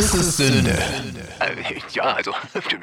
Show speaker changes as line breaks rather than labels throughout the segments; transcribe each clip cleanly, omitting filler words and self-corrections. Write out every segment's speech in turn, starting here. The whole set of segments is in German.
Was ist Sünde?
Ja, also.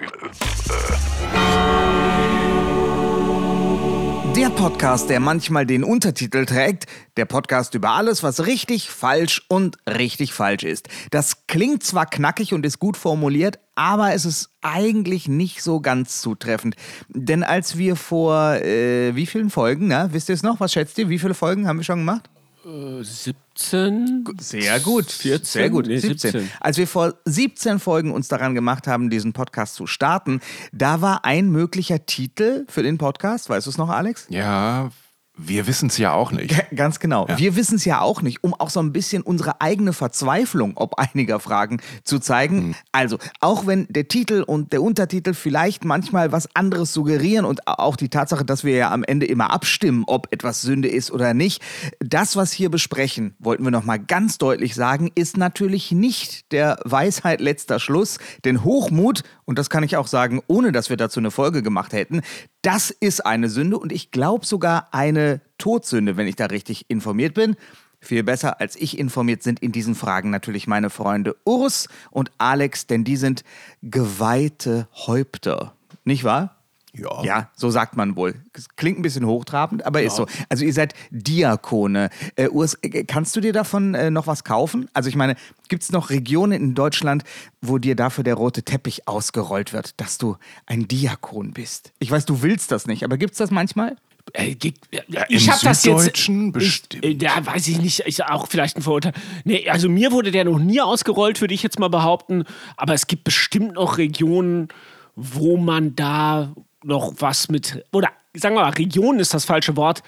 Der Podcast, der manchmal den Untertitel trägt, der Podcast über alles, was richtig, falsch und richtig falsch ist. Das klingt zwar knackig und ist gut formuliert, aber es ist eigentlich nicht so ganz zutreffend. Denn als wir vor wie vielen Folgen, wisst ihr es noch? Was schätzt ihr? Wie viele Folgen haben wir schon gemacht?
17?
Sehr gut.
14?
Sehr gut.
Nee,
17. Als wir vor 17 Folgen uns daran gemacht haben, diesen Podcast zu starten, da war ein möglicher Titel für den Podcast. Weißt du es noch, Alex?
Ja, wir wissen es ja auch nicht.
Ganz genau. Ja. Wir wissen es ja auch nicht, um auch so ein bisschen unsere eigene Verzweiflung ob einiger Fragen zu zeigen. Also, auch wenn der Titel und der Untertitel vielleicht manchmal was anderes suggerieren und auch die Tatsache, dass wir ja am Ende immer abstimmen, ob etwas Sünde ist oder nicht, das, was hier besprechen, wollten wir nochmal ganz deutlich sagen, ist natürlich nicht der Weisheit letzter Schluss, denn Hochmut, und das kann ich auch sagen, ohne dass wir dazu eine Folge gemacht hätten, das ist eine Sünde und ich glaube sogar eine Todsünde, wenn ich da richtig informiert bin. Viel besser als ich informiert sind in diesen Fragen natürlich meine Freunde Urs und Alex, denn die sind geweihte Häupter. Nicht wahr?
Ja.
Ja, so sagt man wohl. Das klingt ein bisschen hochtrabend, aber ist so. Also ihr seid Diakone. Urs, kannst du dir davon noch was kaufen? Also ich meine, gibt es noch Regionen in Deutschland, wo dir dafür der rote Teppich ausgerollt wird, dass du ein Diakon bist? Ich weiß, du willst das nicht, aber gibt es das manchmal?
Ich habe das jetzt.
Bestimmt.
Ja, weiß ich nicht. Ist auch vielleicht ein Vorurteil. Nee, also mir wurde der noch nie ausgerollt, würde ich jetzt mal behaupten. Aber es gibt bestimmt noch Regionen, wo man da noch was mit, oder sagen wir mal, Regionen ist das falsche Wort,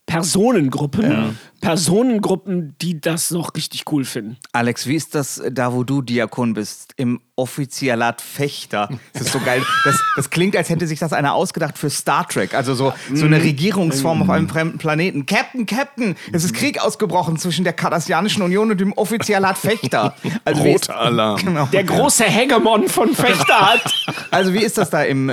Personengruppen, die das noch richtig cool finden.
Alex, wie ist das da, wo du Diakon bist? Im Offizialat Fechter. Das ist so geil. Das klingt, als hätte sich das einer ausgedacht für Star Trek. Also so eine Regierungsform auf einem fremden Planeten. Captain, es ist Krieg ausgebrochen zwischen der Kardassianischen Union und dem Offizialat Fechter. Also
Roter Alarm.
Genau.
Der große Hegemon von Fechter hat.
Also wie ist das da im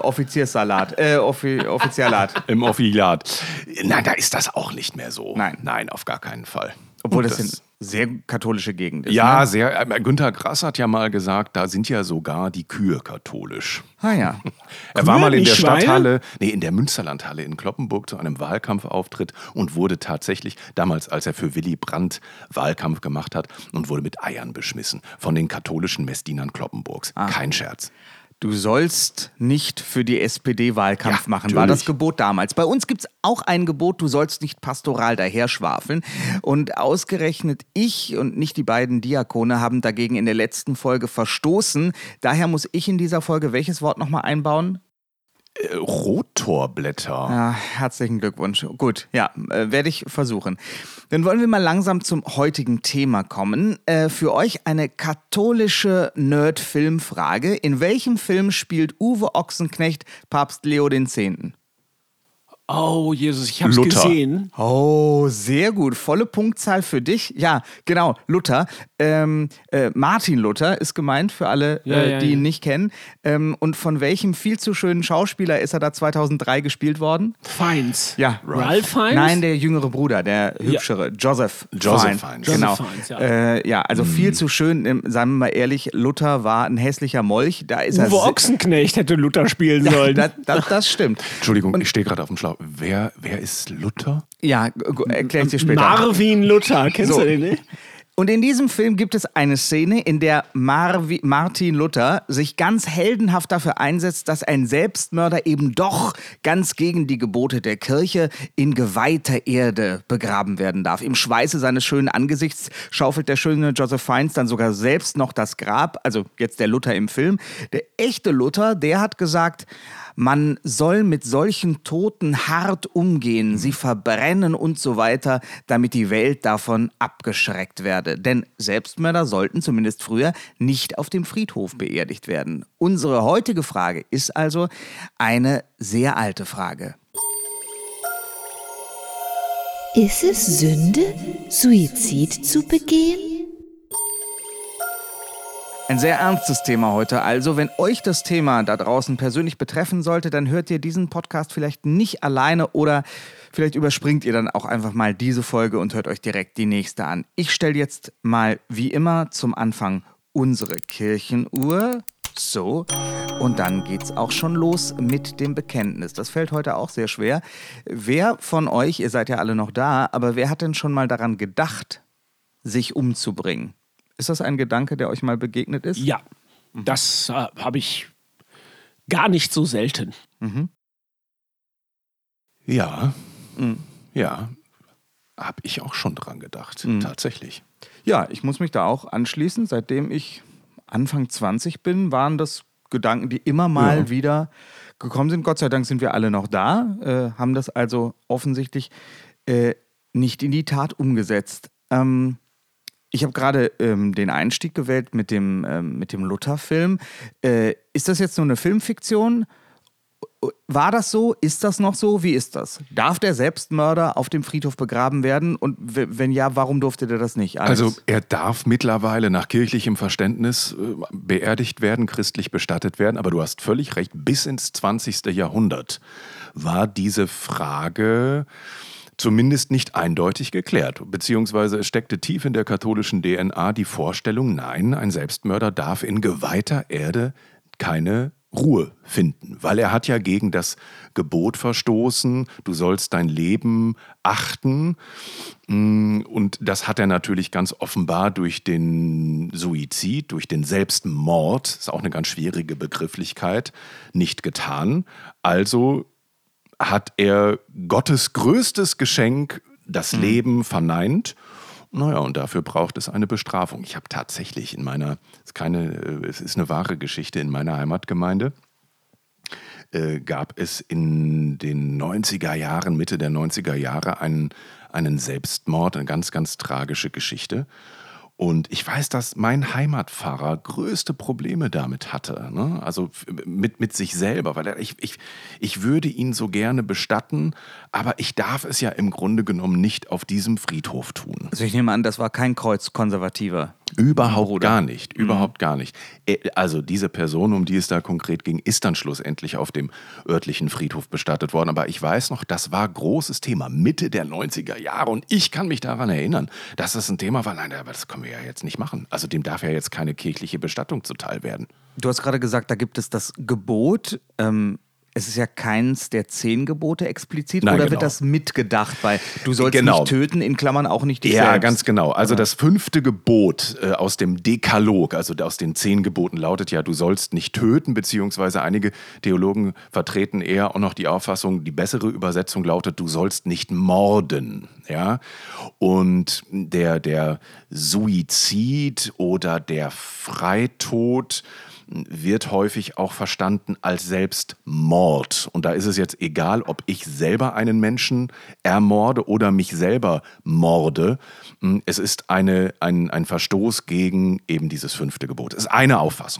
Offizialat?
Im Offizialat. Nein, da ist das auch nicht mehr so. Nein, auf gar keinen Fall.
Obwohl das eine sehr katholische Gegend ist.
Ja,
ne?
sehr. Günter Grass hat ja mal gesagt, da sind ja sogar die Kühe katholisch.
Ah ja.
Er war mal in der
Schweine?
Stadthalle, in der Münsterlandhalle in Cloppenburg zu einem Wahlkampfauftritt und wurde tatsächlich, damals als er für Willy Brandt Wahlkampf gemacht hat, und wurde mit Eiern beschmissen von den katholischen Messdienern Cloppenburgs. Kein Scherz.
Du sollst nicht für die SPD Wahlkampf machen,
natürlich.
war das Gebot damals. Bei uns gibt es auch ein Gebot, du sollst nicht pastoral daherschwafeln. Und ausgerechnet ich und nicht die beiden Diakone haben dagegen in der letzten Folge verstoßen. Daher muss ich in dieser Folge welches Wort nochmal einbauen?
Rotorblätter.
Ja, herzlichen Glückwunsch. Gut, ja, werde ich versuchen. Dann wollen wir mal langsam zum heutigen Thema kommen. Für euch eine katholische Nerd-Filmfrage. In welchem Film spielt Uwe Ochsenknecht Papst Leo X.?
Oh, Jesus, ich hab's
Luther.
gesehen.
Oh, sehr gut. Volle Punktzahl für dich. Ja, genau, Luther. Martin Luther ist gemeint für alle, die ihn nicht kennen. Und von welchem viel zu schönen Schauspieler ist er da 2003 gespielt worden?
Fiennes.
Ja.
Ralph Fiennes?
Nein, der jüngere Bruder, der hübschere, Joseph Fiennes. Genau.
Joseph Fiennes,
ja, also viel zu schön, sagen wir mal ehrlich, Luther war ein hässlicher Molch. Da ist
Uwe Ochsenknecht hätte Luther spielen sollen.
Das stimmt.
Entschuldigung, ich stehe gerade auf dem Schlauch. Wer ist Luther?
Ja, erkläre ich dir später.
Marvin Luther, kennst du den nicht?
Und in diesem Film gibt es eine Szene, in der Martin Luther sich ganz heldenhaft dafür einsetzt, dass ein Selbstmörder eben doch ganz gegen die Gebote der Kirche in geweihter Erde begraben werden darf. Im Schweiße seines schönen Angesichts schaufelt der schöne Joseph Fiennes dann sogar selbst noch das Grab, also jetzt der Luther im Film. Der echte Luther, der hat gesagt, man soll mit solchen Toten hart umgehen, sie verbrennen und so weiter, damit die Welt davon abgeschreckt werde. Denn Selbstmörder sollten zumindest früher nicht auf dem Friedhof beerdigt werden. Unsere heutige Frage ist also eine sehr alte Frage.
Ist es Sünde, Suizid zu begehen?
Ein sehr ernstes Thema heute. Also, wenn euch das Thema da draußen persönlich betreffen sollte, dann hört ihr diesen Podcast vielleicht nicht alleine oder vielleicht überspringt ihr dann auch einfach mal diese Folge und hört euch direkt die nächste an. Ich stelle jetzt mal wie immer zum Anfang unsere Kirchenuhr. So, und dann geht's auch schon los mit dem Bekenntnis. Das fällt heute auch sehr schwer. Wer von euch, ihr seid ja alle noch da, aber wer hat denn schon mal daran gedacht, sich umzubringen? Ist das ein Gedanke, der euch mal begegnet ist?
Ja, das habe ich gar nicht so selten.
Ja, ja, habe ich auch schon dran gedacht, tatsächlich.
Ja, ich muss mich da auch anschließen. Seitdem ich Anfang 20 bin, waren das Gedanken, die immer mal wieder gekommen sind. Gott sei Dank sind wir alle noch da, haben das also offensichtlich nicht in die Tat umgesetzt. Ich habe gerade den Einstieg gewählt mit dem Luther-Film. Ist das jetzt nur eine Filmfiktion? War das so? Ist das noch so? Wie ist das? Darf der Selbstmörder auf dem Friedhof begraben werden? Und wenn ja, warum durfte der das nicht?
Also er darf mittlerweile nach kirchlichem Verständnis beerdigt werden, christlich bestattet werden. Aber du hast völlig recht, bis ins 20. Jahrhundert war diese Frage zumindest nicht eindeutig geklärt. Beziehungsweise es steckte tief in der katholischen DNA die Vorstellung, nein, ein Selbstmörder darf in geweihter Erde keine Ruhe finden, weil er hat ja gegen das Gebot verstoßen, du sollst dein Leben achten, und das hat er natürlich ganz offenbar durch den Suizid, durch den Selbstmord, ist auch eine ganz schwierige Begrifflichkeit, nicht getan. Also hat er Gottes größtes Geschenk, das Leben, verneint. Naja, und dafür braucht es eine Bestrafung. Ich habe tatsächlich es ist eine wahre Geschichte, in meiner Heimatgemeinde gab es in den 90er Jahren, Mitte der 90er Jahre einen Selbstmord, eine ganz, ganz tragische Geschichte. Und ich weiß, dass mein Heimatpfarrer größte Probleme damit hatte, ne? Also mit sich selber, weil ich würde ihn so gerne bestatten, aber ich darf es ja im Grunde genommen nicht auf diesem Friedhof tun.
Also ich nehme an, das war kein Kreuzkonservativer.
Überhaupt gar nicht, überhaupt gar nicht. Also diese Person, um die es da konkret ging, ist dann schlussendlich auf dem örtlichen Friedhof bestattet worden. Aber ich weiß noch, das war großes Thema, Mitte der 90er Jahre. Und ich kann mich daran erinnern, dass das ein Thema war. Nein, aber das können wir ja jetzt nicht machen. Also dem darf ja jetzt keine kirchliche Bestattung zuteil werden.
Du hast gerade gesagt, da gibt es das Gebot. Es ist ja keins der 10 Gebote explizit.
Nein,
oder
genau.
wird das mitgedacht bei du sollst
Genau.
nicht töten, in Klammern auch nicht dich selbst?
Ja, ganz genau. Also das 5. Gebot aus dem Dekalog, also aus den 10 Geboten, lautet ja, du sollst nicht töten, beziehungsweise einige Theologen vertreten eher auch noch die Auffassung, die bessere Übersetzung lautet, du sollst nicht morden. Ja? Und der Suizid oder der Freitod wird häufig auch verstanden als Selbstmord. Und da ist es jetzt egal, ob ich selber einen Menschen ermorde oder mich selber morde. Es ist ein Verstoß gegen eben dieses 5. Gebot. Es ist eine Auffassung.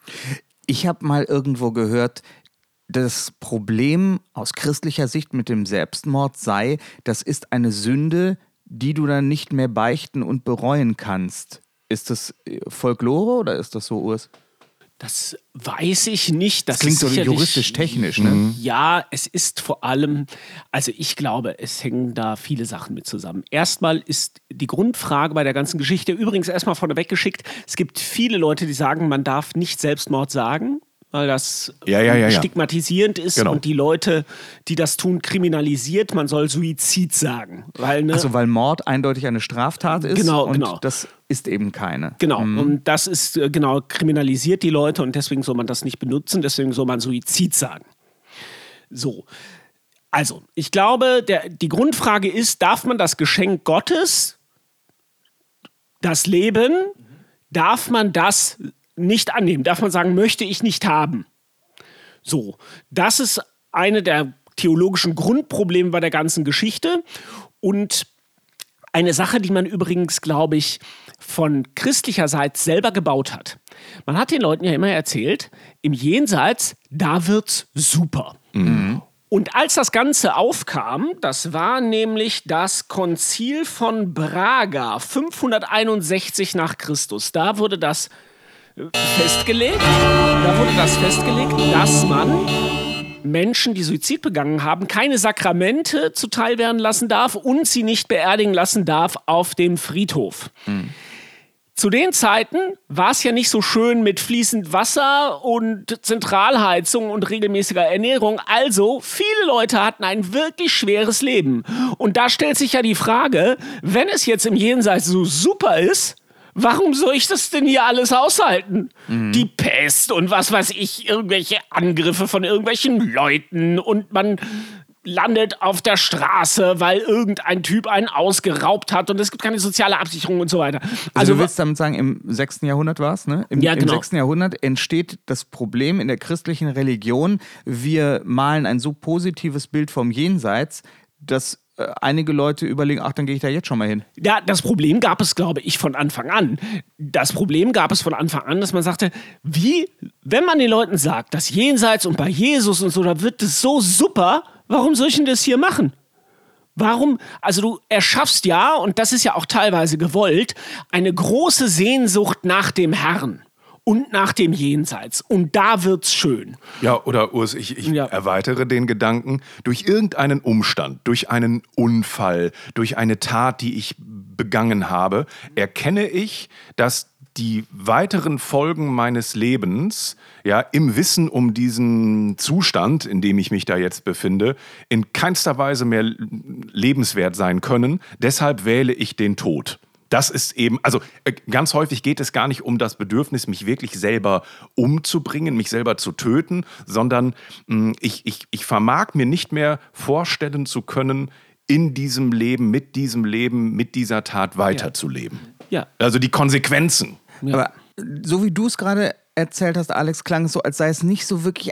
Ich habe mal irgendwo gehört, das Problem aus christlicher Sicht mit dem Selbstmord sei, das ist eine Sünde, die du dann nicht mehr beichten und bereuen kannst. Ist das Folklore oder ist das so, Urs?
Das weiß ich nicht. Das
klingt
ist
so
sicherlich
juristisch-technisch, ne?
Ja, es ist vor allem, also ich glaube, es hängen da viele Sachen mit zusammen. Erstmal ist die Grundfrage bei der ganzen Geschichte, übrigens erstmal vorneweg geschickt, es gibt viele Leute, die sagen, man darf nicht Selbstmord sagen, weil das stigmatisierend ist,
genau.
Und die Leute, die das tun, kriminalisiert. Man soll Suizid sagen. Weil
Mord eindeutig eine Straftat ist und das ist eben keine.
Genau, und das ist kriminalisiert die Leute und deswegen soll man das nicht benutzen, deswegen soll man Suizid sagen. So, also ich glaube, die Grundfrage ist, darf man das Geschenk Gottes, das Leben, darf man das nicht annehmen? Darf man sagen, möchte ich nicht haben? So, das ist eine der theologischen Grundprobleme bei der ganzen Geschichte und eine Sache, die man übrigens, glaube ich, von christlicher Seite selber gebaut hat. Man hat den Leuten ja immer erzählt, im Jenseits, da wird's super. Mhm. Und als das Ganze aufkam, das war nämlich das Konzil von Braga, 561 nach Christus. Da wurde das festgelegt, dass man Menschen, die Suizid begangen haben, keine Sakramente zuteil werden lassen darf und sie nicht beerdigen lassen darf auf dem Friedhof. Mhm. zu den Zeiten war es ja nicht so schön mit fließend Wasser und Zentralheizung und regelmäßiger Ernährung. Also, viele Leute hatten ein wirklich schweres Leben. Und da stellt sich ja die Frage, wenn es jetzt im Jenseits so super ist, warum soll ich das denn hier alles aushalten? Die Pest und was weiß ich, irgendwelche Angriffe von irgendwelchen Leuten und man landet auf der Straße, weil irgendein Typ einen ausgeraubt hat und es gibt keine soziale Absicherung und so weiter.
Also du willst damit sagen, im 6. Jahrhundert war es, ne?
Ja, genau.
Im 6. Jahrhundert entsteht das Problem in der christlichen Religion, wir malen ein so positives Bild vom Jenseits, dass einige Leute überlegen, ach, dann gehe ich da jetzt schon mal hin.
Ja, das Problem gab es, glaube ich, von Anfang an. Das Problem gab es von Anfang an, dass man sagte, wenn man den Leuten sagt, das Jenseits und bei Jesus und so, da wird es so super, warum soll ich denn das hier machen? Warum? Also du erschaffst ja, und das ist ja auch teilweise gewollt, eine große Sehnsucht nach dem Herrn und nach dem Jenseits. Und da wird's schön.
Ja, oder Urs, ich
Ja.
erweitere den Gedanken, durch irgendeinen Umstand, durch einen Unfall, durch eine Tat, die ich begangen habe, erkenne ich, dass die weiteren Folgen meines Lebens, ja, im Wissen um diesen Zustand, in dem ich mich da jetzt befinde, in keinster Weise mehr lebenswert sein können. Deshalb wähle ich den Tod. Das ist eben, also ganz häufig geht es gar nicht um das Bedürfnis, mich wirklich selber umzubringen, mich selber zu töten, sondern ich vermag mir nicht mehr vorstellen zu können, in diesem Leben, mit dieser Tat weiterzuleben.
Ja.
Also die Konsequenzen.
Ja.
Aber so wie du es gerade erzählt hast, Alex, klang es so, als sei es nicht so wirklich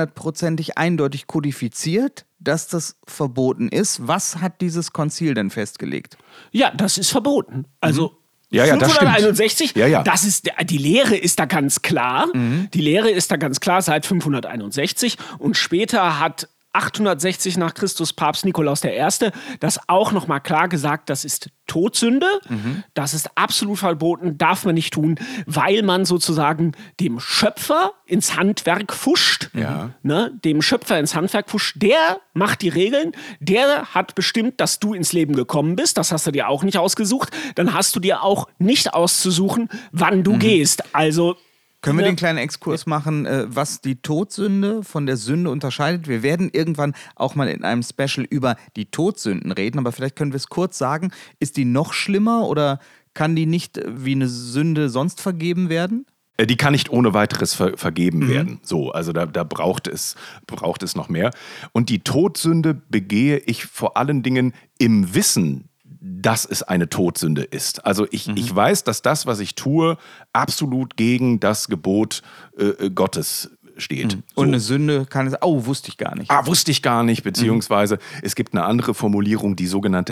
100%ig eindeutig kodifiziert, dass das verboten ist. Was hat dieses Konzil denn festgelegt?
Ja, das ist verboten. Also
Ja, das stimmt.
561,
Ja.
das ist, die Lehre ist da ganz klar. Die Lehre ist da ganz klar seit 561 und später hat 860 nach Christus Papst Nikolaus I. das auch nochmal klar gesagt, das ist Todsünde, das ist absolut verboten, darf man nicht tun, weil man sozusagen dem Schöpfer ins Handwerk pfuscht.
Ja.
Ne, dem Schöpfer ins Handwerk pfuscht, der macht die Regeln, der hat bestimmt, dass du ins Leben gekommen bist, das hast du dir auch nicht ausgesucht, dann hast du dir auch nicht auszusuchen, wann du gehst. Also
Können wir den kleinen Exkurs machen, was die Todsünde von der Sünde unterscheidet? Wir werden irgendwann auch mal in einem Special über die Todsünden reden, aber vielleicht können wir es kurz sagen. Ist die noch schlimmer oder kann die nicht wie eine Sünde sonst vergeben werden?
Die kann nicht ohne weiteres vergeben werden. So, also da braucht es noch mehr. Und die Todsünde begehe ich vor allen Dingen im Wissen, dass es eine Todsünde ist. Also ich weiß, dass das, was ich tue, absolut gegen das Gebot Gottes steht.
Und eine Sünde kann es, wusste ich gar nicht.
Wusste ich gar nicht, beziehungsweise es gibt eine andere Formulierung, die sogenannte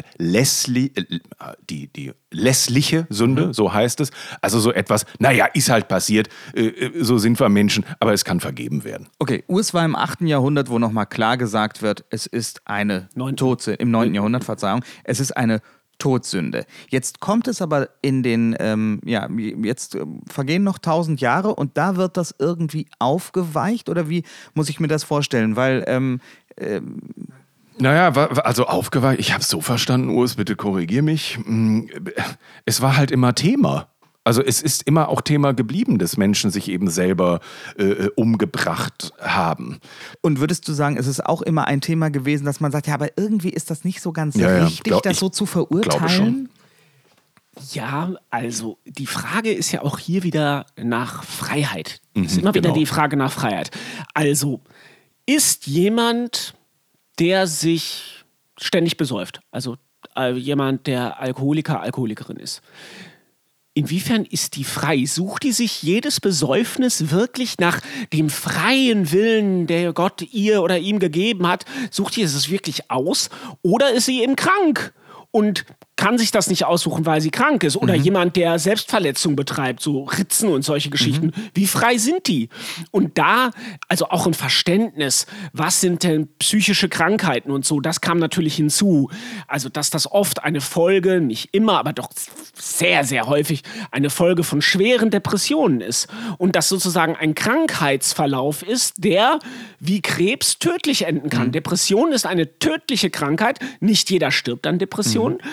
die lässliche Sünde, so heißt es. Also so etwas, naja, ist halt passiert, so sind wir Menschen, aber es kann vergeben werden.
Okay, Urs war im 8. Jahrhundert, wo nochmal klar gesagt wird, es ist eine Todsünde, im 9. Jahrhundert, Verzeihung, es ist eine Todsünde. Jetzt kommt es aber in den, jetzt vergehen noch 1000 Jahre und da wird das irgendwie aufgeweicht oder wie muss ich mir das vorstellen? Weil,
Naja, also aufgeweicht, ich habe es so verstanden, Urs, bitte korrigier mich. Es war halt immer Thema. Also es ist immer auch Thema geblieben, dass Menschen sich eben selber umgebracht haben.
Und würdest du sagen, es ist auch immer ein Thema gewesen, dass man sagt, ja, aber irgendwie ist das nicht so ganz richtig, das so zu verurteilen?
Glaube schon.
Ja, also die Frage ist ja auch hier wieder nach Freiheit. Es ist immer wieder
genau.
die Frage nach Freiheit. Also ist jemand, der sich ständig besäuft, also jemand, der Alkoholikerin ist, inwiefern ist die frei? Sucht die sich jedes Besäufnis wirklich nach dem freien Willen, der Gott ihr oder ihm gegeben hat? Sucht die es wirklich aus? Oder ist sie eben krank und kann sich das nicht aussuchen, weil sie krank ist? Oder jemand, der Selbstverletzung betreibt, so Ritzen und solche Geschichten. Wie frei sind die? Und da, also auch ein Verständnis, was sind denn psychische Krankheiten und so, das kam natürlich hinzu. Also, dass das oft eine Folge, nicht immer, aber doch sehr, sehr häufig, eine Folge von schweren Depressionen ist. Und dass sozusagen ein Krankheitsverlauf ist, der wie Krebs tödlich enden kann. Depression ist eine tödliche Krankheit. Nicht jeder stirbt an Depressionen, aber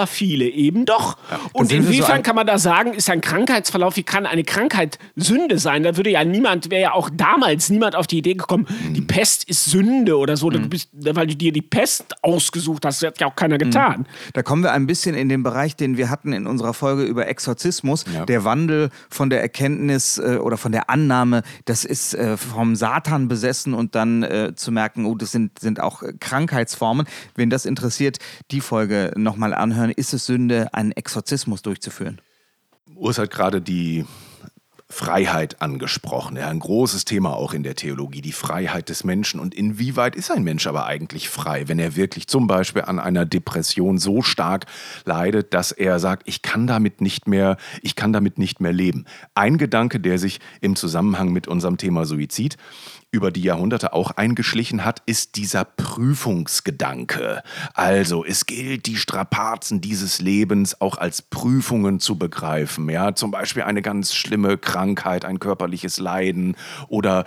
viele eben doch. Und inwiefern kann man da sagen, ist ein Krankheitsverlauf, wie kann eine Krankheit Sünde sein? Da wäre ja auch damals niemand auf die Idee gekommen, die Pest ist Sünde oder so, weil du dir die Pest ausgesucht hast. Das hat ja auch keiner getan.
Da kommen wir ein bisschen in den Bereich, den wir hatten in unserer Folge über Exorzismus. Ja. Der Wandel von der Erkenntnis oder von der Annahme, das ist vom Satan besessen und dann zu merken, oh, das sind auch Krankheitsformen. Wen das interessiert, die Folge nochmal anhören. Ist es Sünde, einen Exorzismus durchzuführen?
Urs hat gerade die Freiheit angesprochen. Ja, ein großes Thema auch in der Theologie, die Freiheit des Menschen. Und inwieweit ist ein Mensch aber eigentlich frei, wenn er wirklich zum Beispiel an einer Depression so stark leidet, dass er sagt, ich kann damit nicht mehr leben. Ein Gedanke, der sich im Zusammenhang mit unserem Thema Suizid über die Jahrhunderte auch eingeschlichen hat, ist dieser Prüfungsgedanke. Also es gilt, die Strapazen dieses Lebens auch als Prüfungen zu begreifen. Ja, zum Beispiel eine ganz schlimme Krankheit, ein körperliches Leiden oder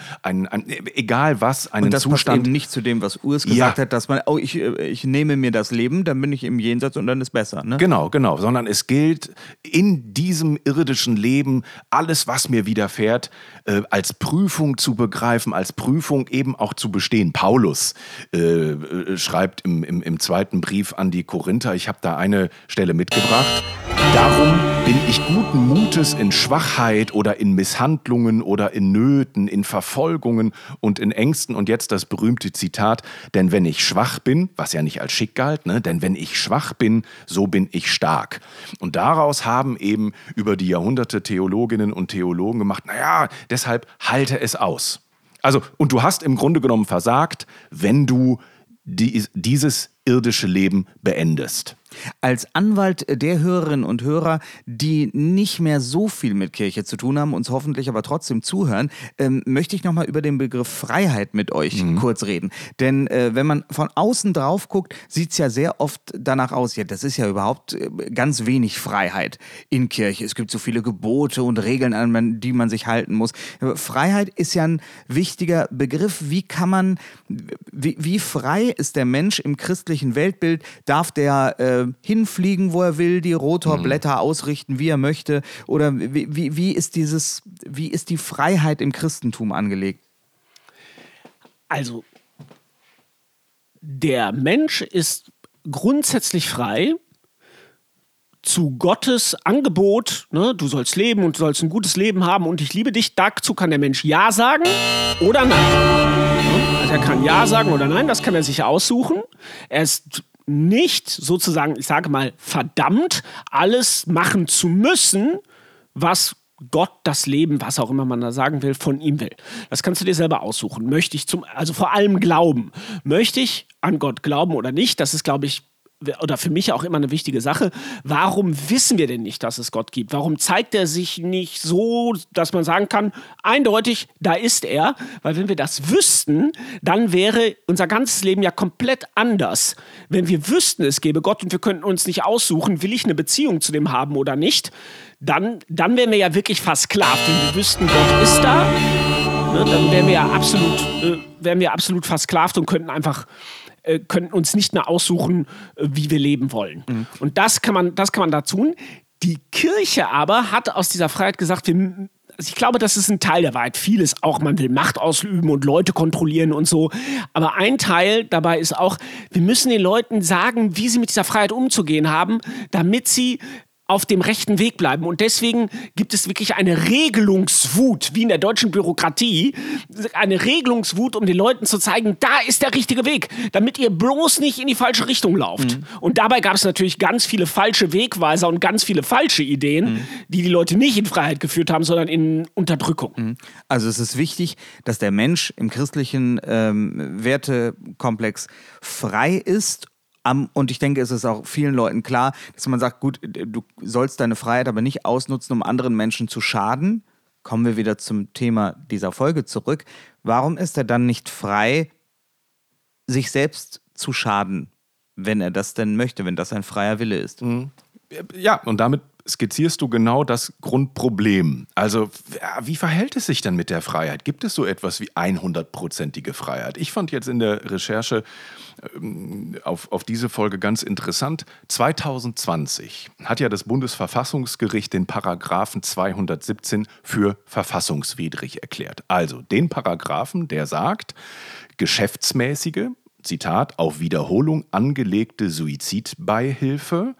egal was, einen
und das
Zustand.
Passt eben nicht zu dem, was Urs gesagt hat, dass man, ich nehme mir das Leben, dann bin ich im Jenseits und dann ist besser. Ne?
Genau, sondern es gilt in diesem irdischen Leben alles, was mir widerfährt, als Prüfung zu begreifen, als Prüfung eben auch zu bestehen. Paulus schreibt im zweiten Brief an die Korinther, ich habe da eine Stelle mitgebracht, darum bin ich guten Mutes in Schwachheit oder in Misshandlungen oder in Nöten, in Verfolgungen und in Ängsten. Und jetzt das berühmte Zitat, denn wenn ich schwach bin, was ja nicht als schick galt, ne? Denn wenn ich schwach bin, so bin ich stark. Und daraus haben eben über die Jahrhunderte Theologinnen und Theologen gemacht, deshalb halte es aus. Also, und du hast im Grunde genommen versagt, wenn du dieses irdische Leben beendest.
Als Anwalt der Hörerinnen und Hörer, die nicht mehr so viel mit Kirche zu tun haben, uns hoffentlich aber trotzdem zuhören, möchte ich nochmal über den Begriff Freiheit mit euch kurz reden. Denn wenn man von außen drauf guckt, sieht es ja sehr oft danach aus, ja, das ist ja überhaupt ganz wenig Freiheit in Kirche. Es gibt so viele Gebote und Regeln, an die man sich halten muss. Aber Freiheit ist ja ein wichtiger Begriff. Wie frei ist der Mensch im christlichen Weltbild? Darf der hinfliegen, wo er will, die Rotorblätter ausrichten, wie er möchte? Oder wie ist die Freiheit im Christentum angelegt?
Also, der Mensch ist grundsätzlich frei zu Gottes Angebot, ne, du sollst leben und du sollst ein gutes Leben haben und ich liebe dich, dazu kann der Mensch Ja sagen oder Nein. Also er kann Ja sagen oder Nein, das kann er sich aussuchen. Er ist nicht sozusagen, ich sage mal, verdammt, alles machen zu müssen, was Gott, das Leben, was auch immer man da sagen will, von ihm will. Das kannst du dir selber aussuchen. Also vor allem glauben. Möchte ich an Gott glauben oder nicht? Das ist, glaube ich, oder für mich auch immer eine wichtige Sache. Warum wissen wir denn nicht, dass es Gott gibt? Warum zeigt er sich nicht so, dass man sagen kann, eindeutig, da ist er? Weil wenn wir das wüssten, dann wäre unser ganzes Leben ja komplett anders. Wenn wir wüssten, es gäbe Gott und wir könnten uns nicht aussuchen, will ich eine Beziehung zu dem haben oder nicht, dann wären wir ja wirklich versklavt. Wenn wir wüssten, Gott ist da, ne, dann wären wir absolut versklavt und könnten uns nicht mehr aussuchen, wie wir leben wollen. Und das kann man da tun. Die Kirche aber hat aus dieser Freiheit gesagt, ich glaube, das ist ein Teil der Wahrheit. Vieles auch, man will Macht ausüben und Leute kontrollieren und so. Aber ein Teil dabei ist auch, wir müssen den Leuten sagen, wie sie mit dieser Freiheit umzugehen haben, damit sie auf dem rechten Weg bleiben. Und deswegen gibt es wirklich eine Regelungswut, wie in der deutschen Bürokratie, eine Regelungswut, um den Leuten zu zeigen, da ist der richtige Weg, damit ihr bloß nicht in die falsche Richtung lauft. Und dabei gab es natürlich ganz viele falsche Wegweiser und ganz viele falsche Ideen, die Leute nicht in Freiheit geführt haben, sondern in Unterdrückung.
Also es ist wichtig, dass der Mensch im christlichen Wertekomplex frei ist. Und ich denke, es ist auch vielen Leuten klar, dass man sagt, gut, du sollst deine Freiheit aber nicht ausnutzen, um anderen Menschen zu schaden. Kommen wir wieder zum Thema dieser Folge zurück. Warum ist er dann nicht frei, sich selbst zu schaden, wenn er das denn möchte, wenn das ein freier Wille ist?
Ja, und damit skizzierst du genau das Grundproblem. Also, wie verhält es sich denn mit der Freiheit? Gibt es so etwas wie 100%ige Freiheit? Ich fand jetzt in der Recherche auf diese Folge ganz interessant. 2020 hat ja das Bundesverfassungsgericht den Paragraphen 217 für verfassungswidrig erklärt. Also den Paragraphen, der sagt, geschäftsmäßige, Zitat, auf Wiederholung angelegte Suizidbeihilfe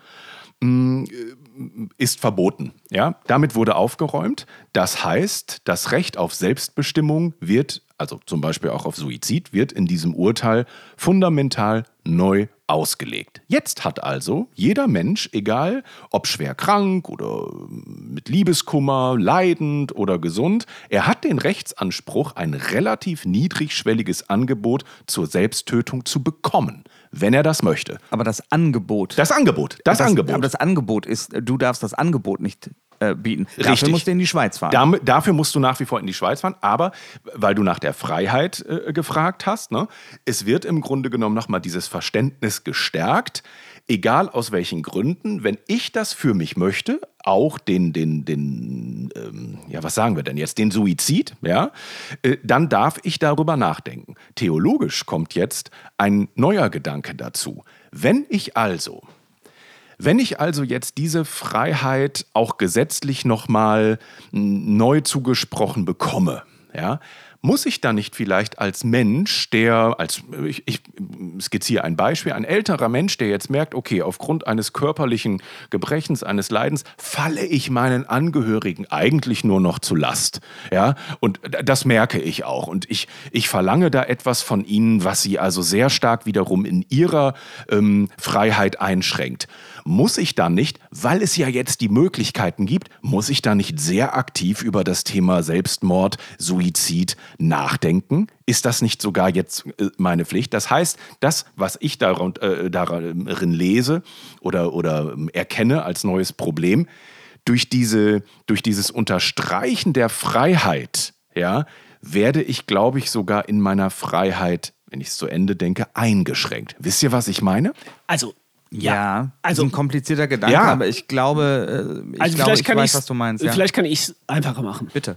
ist verboten. Ja? Damit wurde aufgeräumt. Das heißt, das Recht auf Selbstbestimmung wird, also zum Beispiel auch auf Suizid, wird in diesem Urteil fundamental neu ausgelegt. Jetzt hat also jeder Mensch, egal ob schwer krank oder mit Liebeskummer, leidend oder gesund, er hat den Rechtsanspruch, ein relativ niedrigschwelliges Angebot zur Selbsttötung zu bekommen, wenn er das möchte.
Aber das Angebot.
Das Angebot.
Aber das Angebot ist, du darfst das Angebot nicht bieten.
Richtig.
Dafür musst du in die Schweiz fahren.
Dafür musst du nach wie vor in die Schweiz fahren, aber weil du nach der Freiheit gefragt hast, ne, es wird im Grunde genommen nochmal dieses Verständnis gestärkt, egal aus welchen Gründen, wenn ich das für mich möchte, auch was sagen wir denn jetzt, den Suizid, ja, dann darf ich darüber nachdenken. Theologisch kommt jetzt ein neuer Gedanke dazu. Wenn ich also jetzt diese Freiheit auch gesetzlich nochmal neu zugesprochen bekomme, ja, muss ich dann nicht vielleicht als Mensch, ich skizziere ein Beispiel, ein älterer Mensch, der jetzt merkt, okay, aufgrund eines körperlichen Gebrechens, eines Leidens, falle ich meinen Angehörigen eigentlich nur noch zu Last. Ja? Und das merke ich auch. Und ich verlange da etwas von ihnen, was sie also sehr stark wiederum in ihrer Freiheit einschränkt. Muss ich dann nicht, weil es ja jetzt die Möglichkeiten gibt, muss ich da nicht sehr aktiv über das Thema Selbstmord, Suizid nachdenken? Ist das nicht sogar jetzt meine Pflicht? Das heißt, das, was ich darin lese oder erkenne als neues Problem, durch dieses Unterstreichen der Freiheit, ja, werde ich, glaube ich, sogar in meiner Freiheit, wenn ich es zu Ende denke, eingeschränkt. Wisst ihr, was ich meine?
Also, das ist ein komplizierter Gedanke, aber ich glaube, ich weiß, was du meinst. Ja.
Vielleicht kann ich es einfacher machen.
Bitte.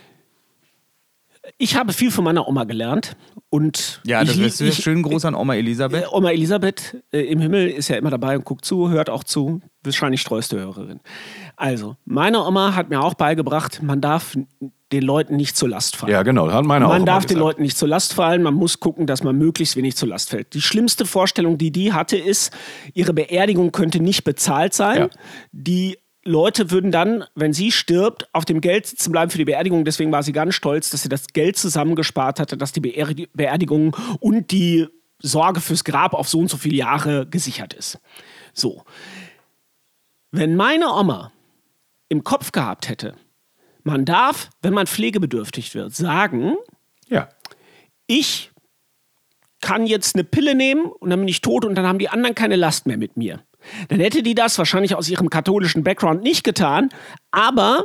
Ich habe viel von meiner Oma gelernt. Und
das ist schönen Gruß an Oma Elisabeth.
Oma Elisabeth im Himmel ist ja immer dabei und guckt zu, hört auch zu. Wahrscheinlich treueste Hörerin. Also, meine Oma hat mir auch beigebracht, man darf den Leuten nicht zur Last fallen.
Ja, genau, hat meine auch
Man darf den Leuten nicht zur Last fallen, man muss gucken, dass man möglichst wenig zur Last fällt. Die schlimmste Vorstellung, die hatte, ist, ihre Beerdigung könnte nicht bezahlt sein. Ja. Die Leute würden dann, wenn sie stirbt, auf dem Geld sitzen bleiben für die Beerdigung. Deswegen war sie ganz stolz, dass sie das Geld zusammengespart hatte, dass die Beerdigung und die Sorge fürs Grab auf so und so viele Jahre gesichert ist. So. Wenn meine Oma im Kopf gehabt hätte, man darf, wenn man pflegebedürftig wird, sagen, ich kann jetzt eine Pille nehmen und dann bin ich tot und dann haben die anderen keine Last mehr mit mir. Dann hätte die das wahrscheinlich aus ihrem katholischen Background nicht getan, aber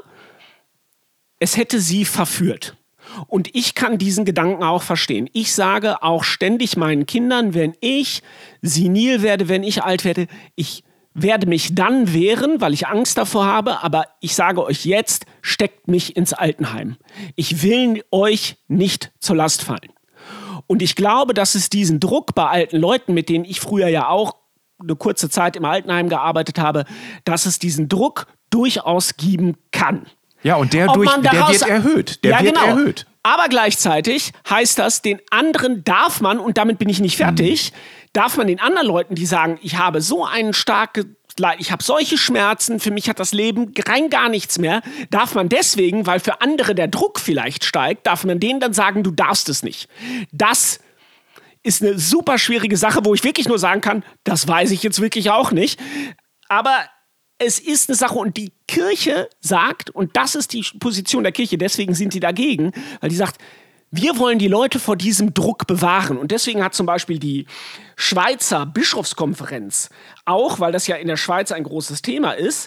es hätte sie verführt. Und ich kann diesen Gedanken auch verstehen. Ich sage auch ständig meinen Kindern, wenn ich senil werde, wenn ich alt werde, ich werde mich dann wehren, weil ich Angst davor habe, aber ich sage euch jetzt, steckt mich ins Altenheim. Ich will euch nicht zur Last fallen. Und ich glaube, dass es diesen Druck bei alten Leuten, mit denen ich früher ja auch eine kurze Zeit im Altenheim gearbeitet habe, dass es diesen Druck durchaus geben kann.
Ja, und der wird erhöht. Der wird erhöht.
Aber gleichzeitig heißt das, den anderen darf man, und damit bin ich nicht fertig, darf man den anderen Leuten, die sagen, ich habe so einen starken Leid, ich habe solche Schmerzen, für mich hat das Leben rein gar nichts mehr, darf man deswegen, weil für andere der Druck vielleicht steigt, darf man denen dann sagen, du darfst es nicht. Das ist eine super schwierige Sache, wo ich wirklich nur sagen kann, das weiß ich jetzt wirklich auch nicht. Aber es ist eine Sache und die Kirche sagt, und das ist die Position der Kirche, deswegen sind die dagegen, weil die sagt, wir wollen die Leute vor diesem Druck bewahren. Und deswegen hat zum Beispiel die Schweizer Bischofskonferenz auch, weil das ja in der Schweiz ein großes Thema ist,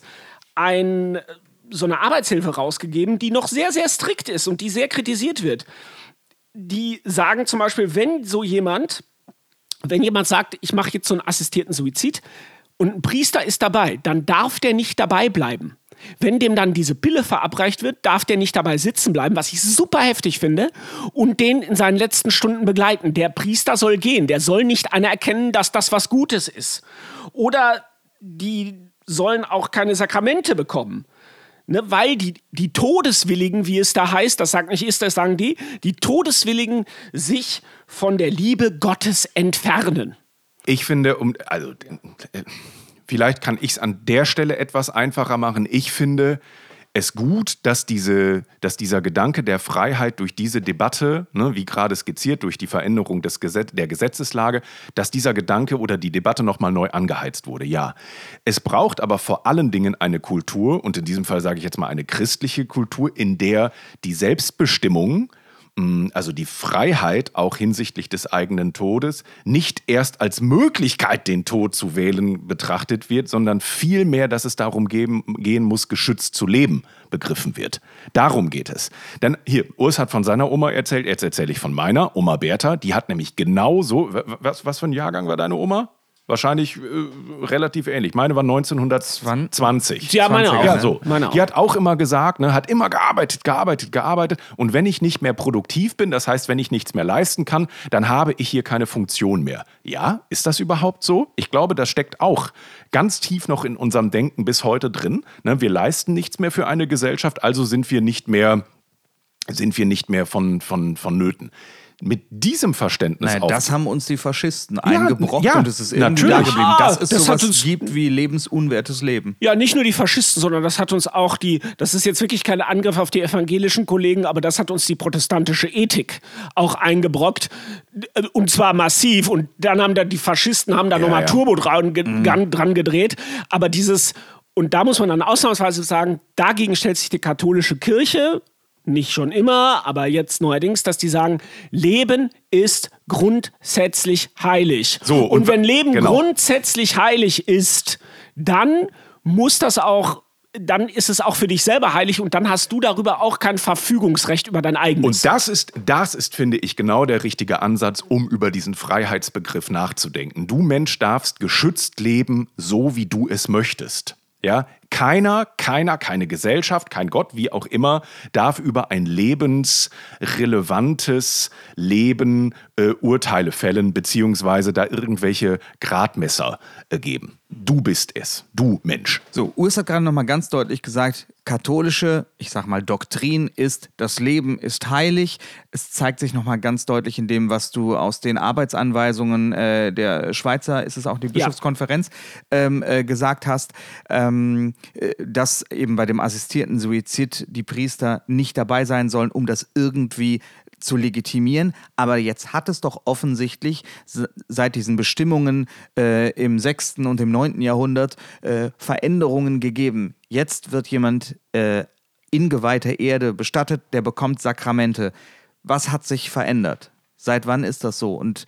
so eine Arbeitshilfe rausgegeben, die noch sehr, sehr strikt ist und die sehr kritisiert wird. Die sagen zum Beispiel, wenn jemand sagt, ich mache jetzt so einen assistierten Suizid und ein Priester ist dabei, dann darf der nicht dabei bleiben. Wenn dem dann diese Pille verabreicht wird, darf der nicht dabei sitzen bleiben, was ich super heftig finde, und den in seinen letzten Stunden begleiten. Der Priester soll gehen, der soll nicht anerkennen, dass das was Gutes ist. Oder die sollen auch keine Sakramente bekommen. Ne, weil die Todeswilligen, wie es da heißt, das sagt nicht ist, das sagen die Todeswilligen sich von der Liebe Gottes entfernen.
Ich finde, vielleicht kann ich es an der Stelle etwas einfacher machen. Ich finde es gut, dass dieser Gedanke der Freiheit durch diese Debatte, ne, wie gerade skizziert, durch die Veränderung der Gesetzeslage, dass dieser Gedanke oder die Debatte nochmal neu angeheizt wurde. Ja, es braucht aber vor allen Dingen eine Kultur, und in diesem Fall sage ich jetzt mal eine christliche Kultur, in der die Selbstbestimmung, also die Freiheit auch hinsichtlich des eigenen Todes, nicht erst als Möglichkeit, den Tod zu wählen, betrachtet wird, sondern vielmehr, dass es darum gehen muss, geschützt zu leben, begriffen wird. Darum geht es. Denn hier, Urs hat von seiner Oma erzählt, jetzt erzähle ich von meiner, Oma Bertha, die hat nämlich genauso, was für ein Jahrgang war deine Oma? Wahrscheinlich relativ ähnlich. Meine war 1920.
Ja, meine auch.
Ja, so.
Meine auch.
Die hat auch immer gesagt, ne, hat immer gearbeitet. Und wenn ich nicht mehr produktiv bin, das heißt, wenn ich nichts mehr leisten kann, dann habe ich hier keine Funktion mehr. Ja, ist das überhaupt so? Ich glaube, das steckt auch ganz tief noch in unserem Denken bis heute drin. Ne, wir leisten nichts mehr für eine Gesellschaft, also sind wir nicht mehr vonnöten. Mit diesem Verständnis auch.
Das haben uns die Faschisten eingebrockt
ja,
und es ist irgendwie
natürlich.
da geblieben. Dass es
das
sowas
hat uns
gibt wie lebensunwertes Leben.
Ja, nicht nur die Faschisten, sondern das hat uns auch das ist jetzt wirklich kein Angriff auf die evangelischen Kollegen, aber das hat uns die protestantische Ethik auch eingebrockt. Und zwar massiv. Und dann haben die Faschisten nochmal Turbo dran gedreht. Aber und da muss man dann ausnahmsweise sagen, dagegen stellt sich die katholische Kirche, nicht schon immer, aber jetzt neuerdings, dass die sagen, Leben ist grundsätzlich heilig.
So,
und wenn Leben grundsätzlich heilig ist, dann ist es auch für dich selber heilig und dann hast du darüber auch kein Verfügungsrecht über dein eigenes.
Und das ist, finde ich, genau der richtige Ansatz, um über diesen Freiheitsbegriff nachzudenken. Du Mensch darfst geschützt leben, so wie du es möchtest. Ja, keine Gesellschaft, kein Gott, wie auch immer, darf über ein lebensrelevantes Leben Urteile fällen, beziehungsweise da irgendwelche Gradmesser geben. Du bist es, du Mensch.
So, Urs hat gerade nochmal ganz deutlich gesagt, katholische, ich sag mal, Doktrin ist, das Leben ist heilig. Es zeigt sich nochmal ganz deutlich in dem, was du aus den Arbeitsanweisungen der Schweizer, ist es auch die Bischofskonferenz, gesagt hast, dass eben bei dem assistierten Suizid die Priester nicht dabei sein sollen, um das irgendwie zu legitimieren. Aber jetzt hat es doch offensichtlich seit diesen Bestimmungen im 6. und im 9. Jahrhundert Veränderungen gegeben. Jetzt wird jemand in geweihter Erde bestattet, der bekommt Sakramente. Was hat sich verändert? Seit wann ist das so? Und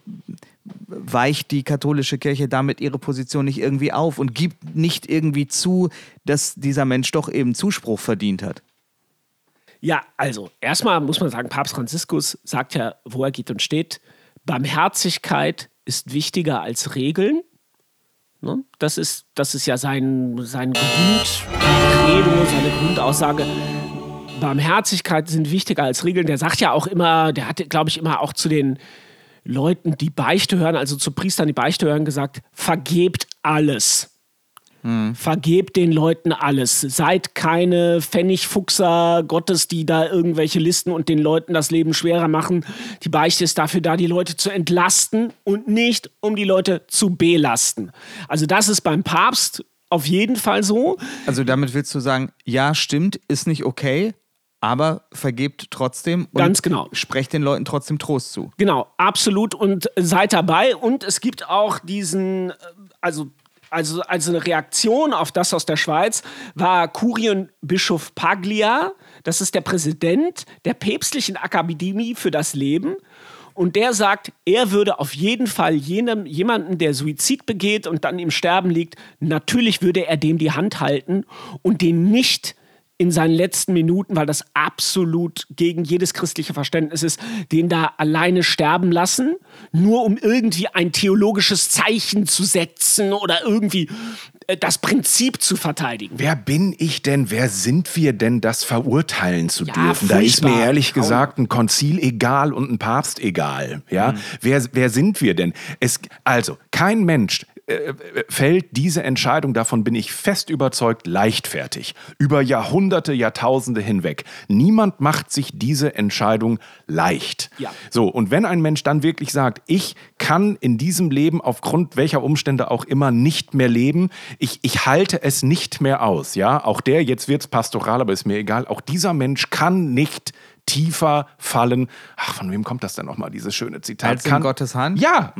weicht die katholische Kirche damit ihre Position nicht irgendwie auf und gibt nicht irgendwie zu, dass dieser Mensch doch eben Zuspruch verdient hat?
Ja, also erstmal muss man sagen, Papst Franziskus sagt ja, wo er geht und steht, Barmherzigkeit ist wichtiger als Regeln. Ne? Das ist ja sein Grundcredo, seine Grundaussage. Barmherzigkeit sind wichtiger als Regeln. Der sagt ja auch immer, der hat, glaube ich, immer auch zu den Leuten, die Beichte hören, also zu Priestern, die Beichte hören, gesagt, vergebt alles. Vergebt den Leuten alles. Seid keine Pfennigfuchser Gottes, die da irgendwelche Listen und den Leuten das Leben schwerer machen. Die Beichte ist dafür da, die Leute zu entlasten und nicht, um die Leute zu belasten. Also das ist beim Papst auf jeden Fall so.
Also damit willst du sagen, ja, stimmt, ist nicht okay, aber vergebt trotzdem und
ganz genau.
Sprecht den Leuten trotzdem Trost zu.
Genau, absolut und seid dabei. Und es gibt auch diesen, also eine Reaktion auf das aus der Schweiz war Kurienbischof Paglia, das ist der Präsident der Päpstlichen Akademie für das Leben. Und der sagt, er würde auf jeden Fall jemanden, der Suizid begeht und dann im Sterben liegt, natürlich würde er dem die Hand halten und den nicht in seinen letzten Minuten, weil das absolut gegen jedes christliche Verständnis ist, den da alleine sterben lassen, nur um irgendwie ein theologisches Zeichen zu setzen oder irgendwie das Prinzip zu verteidigen.
Wer bin ich denn, wer sind wir denn, das verurteilen zu dürfen? Da ist
furchtbar.
mir ehrlich gesagt ein Konzil egal und ein Papst egal. Ja? Wer sind wir denn? Also, kein Mensch fällt diese Entscheidung, davon bin ich fest überzeugt, leichtfertig. Über Jahrhunderte, Jahrtausende hinweg. Niemand macht sich diese Entscheidung leicht.
Ja.
So, und wenn ein Mensch dann wirklich sagt, ich kann in diesem Leben aufgrund welcher Umstände auch immer nicht mehr leben, ich halte es nicht mehr aus, ja, auch jetzt wird's pastoral, aber ist mir egal, auch dieser Mensch kann nicht tiefer fallen. Ach, von wem kommt das denn nochmal, dieses schöne Zitat?
Als in Gottes Hand?
Ja.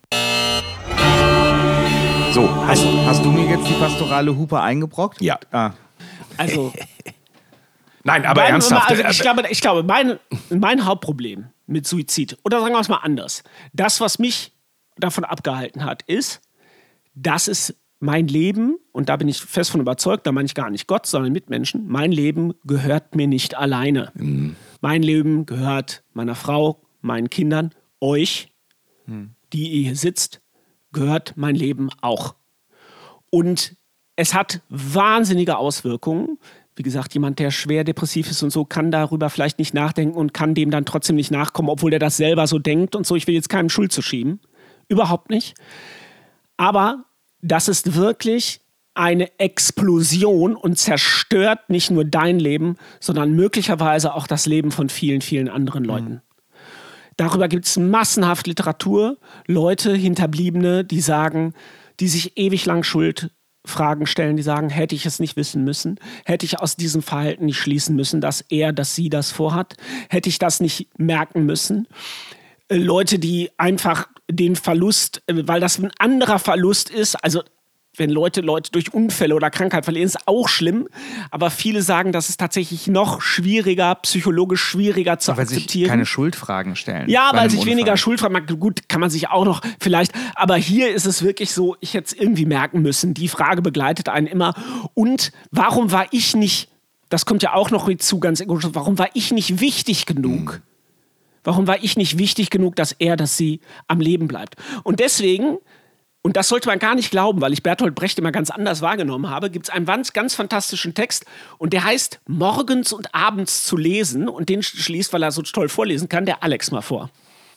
So,
Hast du mir jetzt die pastorale Hupe eingebrockt?
ja.
Ah.
Also,
Nein, aber ernsthaft.
ich glaube, mein Hauptproblem mit Suizid, oder sagen wir es mal anders, das, was mich davon abgehalten hat, ist, dass es mein Leben, und da bin ich fest von überzeugt, da meine ich gar nicht Gott, sondern Mitmenschen, mein Leben gehört mir nicht alleine. Mein Leben gehört meiner Frau, meinen Kindern, euch, die ihr hier sitzt, gehört mein Leben auch. Und es hat wahnsinnige Auswirkungen. Wie gesagt, jemand, der schwer depressiv ist und so, kann darüber vielleicht nicht nachdenken und kann dem dann trotzdem nicht nachkommen, obwohl der das selber so denkt und so. Ich will jetzt keinem Schuld zu schieben. Überhaupt nicht. Aber das ist wirklich eine Explosion und zerstört nicht nur dein Leben, sondern möglicherweise auch das Leben von vielen, vielen anderen Leuten. Darüber gibt es massenhaft Literatur, Leute, Hinterbliebene, die sagen, die sich ewig lang Schuldfragen stellen, die sagen, hätte ich es nicht wissen müssen, hätte ich aus diesem Verhalten nicht schließen müssen, dass sie das vorhat, hätte ich das nicht merken müssen. Leute, die einfach den Verlust, weil das ein anderer Verlust ist, also wenn Leute durch Unfälle oder Krankheit verlieren, ist auch schlimm. Aber viele sagen, das ist tatsächlich noch schwieriger, psychologisch schwieriger zu
Weil sich
akzeptieren.
keine Schuldfragen stellen.
Ja,
bei
weil
einem
sich weniger
Unfall.
Schuldfragen, gut, kann man sich auch noch vielleicht, aber hier ist es wirklich so, ich hätte es irgendwie merken müssen, die Frage begleitet einen immer. Und warum war ich nicht, das kommt ja auch noch hinzu, ganz egoistisch, warum war ich nicht wichtig genug? Warum war ich nicht wichtig genug, dass sie am Leben bleibt? Und deswegen, und das sollte man gar nicht glauben, weil ich Bertolt Brecht immer ganz anders wahrgenommen habe, gibt es einen ganz, ganz fantastischen Text und der heißt Morgens und abends zu lesen und den schließt, weil er so toll vorlesen kann, der Alex mal vor.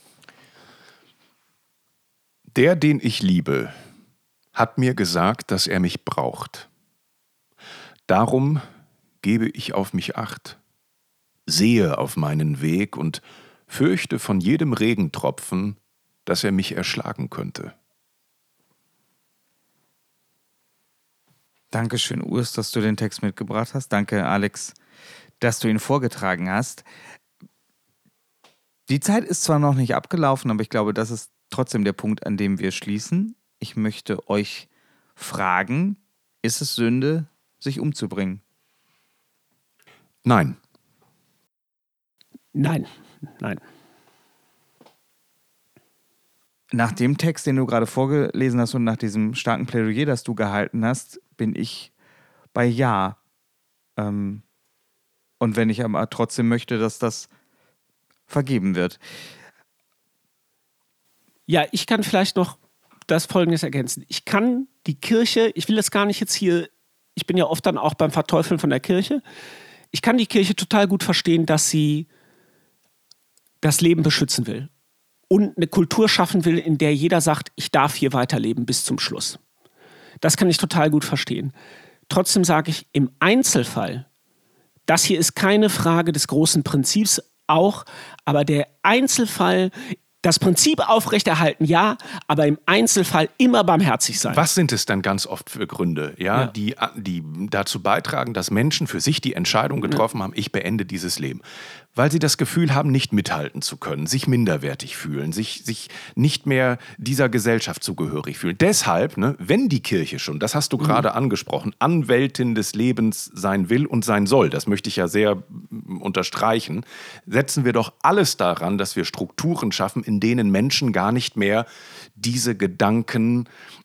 Der, den ich liebe, hat mir gesagt, dass er mich braucht. Darum gebe ich auf mich Acht, sehe auf meinen Weg und fürchte von jedem Regentropfen, dass er mich erschlagen könnte.
Dankeschön, Urs, dass du den Text mitgebracht hast. Danke, Alex, dass du ihn vorgetragen hast. Die Zeit ist zwar noch nicht abgelaufen, aber ich glaube, das ist trotzdem der Punkt, an dem wir schließen. Ich möchte euch fragen, ist es Sünde, sich umzubringen?
Nein.
Nein.
Nach dem Text, den du gerade vorgelesen hast und nach diesem starken Plädoyer, das du gehalten hast, bin ich bei Ja. Und wenn ich aber trotzdem möchte, dass das vergeben wird.
Ja, ich kann vielleicht noch das Folgendes ergänzen. Ich kann die Kirche, ich will das gar nicht jetzt hier, ich bin ja oft dann auch beim Verteufeln von der Kirche, ich kann die Kirche total gut verstehen, dass sie das Leben beschützen will und eine Kultur schaffen will, in der jeder sagt, ich darf hier weiterleben bis zum Schluss. Das kann ich total gut verstehen. Trotzdem sage ich, im Einzelfall, das hier ist keine Frage des großen Prinzips auch, aber der Einzelfall, das Prinzip aufrechterhalten, ja, aber im Einzelfall immer barmherzig sein.
Was sind es dann ganz oft für Gründe, die dazu beitragen, dass Menschen für sich die Entscheidung getroffen haben, ich beende dieses Leben? Weil sie das Gefühl haben, nicht mithalten zu können, sich minderwertig fühlen, sich nicht mehr dieser Gesellschaft zugehörig fühlen. Deshalb, wenn die Kirche schon, das hast du gerade angesprochen, Anwältin des Lebens sein will und sein soll, das möchte ich ja sehr unterstreichen, setzen wir doch alles daran, dass wir Strukturen schaffen, in denen Menschen gar nicht mehr diese Gedanken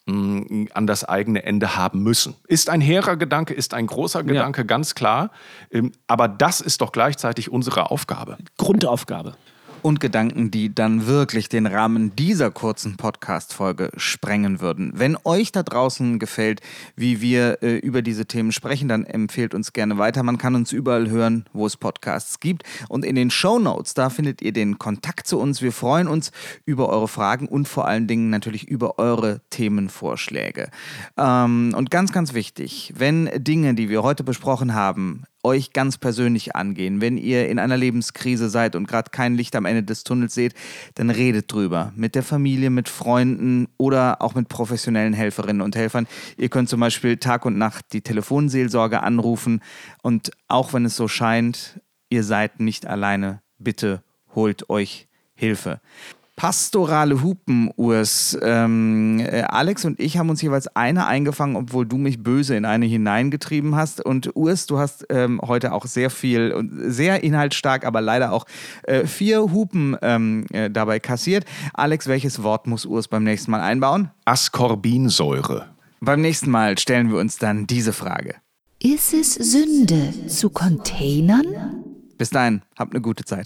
an das eigene Ende haben müssen. Ist ein hehrer Gedanke, ist ein großer Gedanke, ganz klar. Aber das ist doch gleichzeitig unsere Aufgabe.
Grundaufgabe.
Und Gedanken, die dann wirklich den Rahmen dieser kurzen Podcast-Folge sprengen würden. Wenn euch da draußen gefällt, wie wir über diese Themen sprechen, dann empfehlt uns gerne weiter. Man kann uns überall hören, wo es Podcasts gibt. Und in den Shownotes, da findet ihr den Kontakt zu uns. Wir freuen uns über eure Fragen und vor allen Dingen natürlich über eure Themenvorschläge. Und ganz, ganz wichtig, wenn Dinge, die wir heute besprochen haben, euch ganz persönlich angehen, wenn ihr in einer Lebenskrise seid und gerade kein Licht am Ende des Tunnels seht, dann redet drüber. Mit der Familie, mit Freunden oder auch mit professionellen Helferinnen und Helfern. Ihr könnt zum Beispiel Tag und Nacht die Telefonseelsorge anrufen und auch wenn es so scheint, ihr seid nicht alleine, bitte holt euch Hilfe. Pastorale Hupen, Urs. Alex und ich haben uns jeweils eine eingefangen, obwohl du mich böse in eine hineingetrieben hast. Und Urs, du hast heute auch sehr viel und sehr inhaltsstark, aber leider auch 4 Hupen dabei kassiert. Alex, welches Wort muss Urs beim nächsten Mal einbauen?
Ascorbinsäure.
Beim nächsten Mal stellen wir uns dann diese Frage.
Ist es Sünde zu containern?
Bis dahin, habt eine gute Zeit.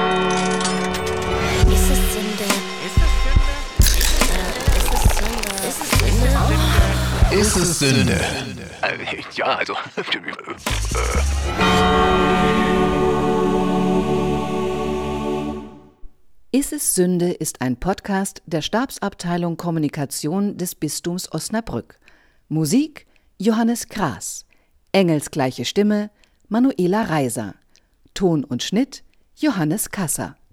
Ist es Sünde?
Ist es Sünde? Ja, also.
Ist es Sünde ist ein Podcast der Stabsabteilung Kommunikation des Bistums Osnabrück. Musik Johannes Kraas. Engelsgleiche Stimme Manuela Reiser. Ton und Schnitt Johannes Kasser.